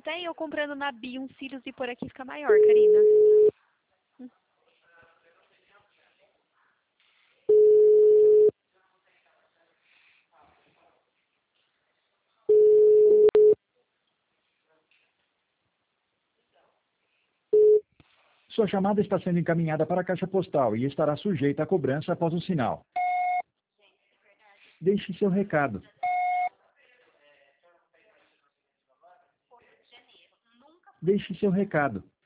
Até eu comprando na Bi uns cílios e por aqui fica maior, Karina. Sua chamada está sendo encaminhada para a caixa postal e estará sujeita a cobrança após o sinal. Deixe seu recado. Deixe seu recado.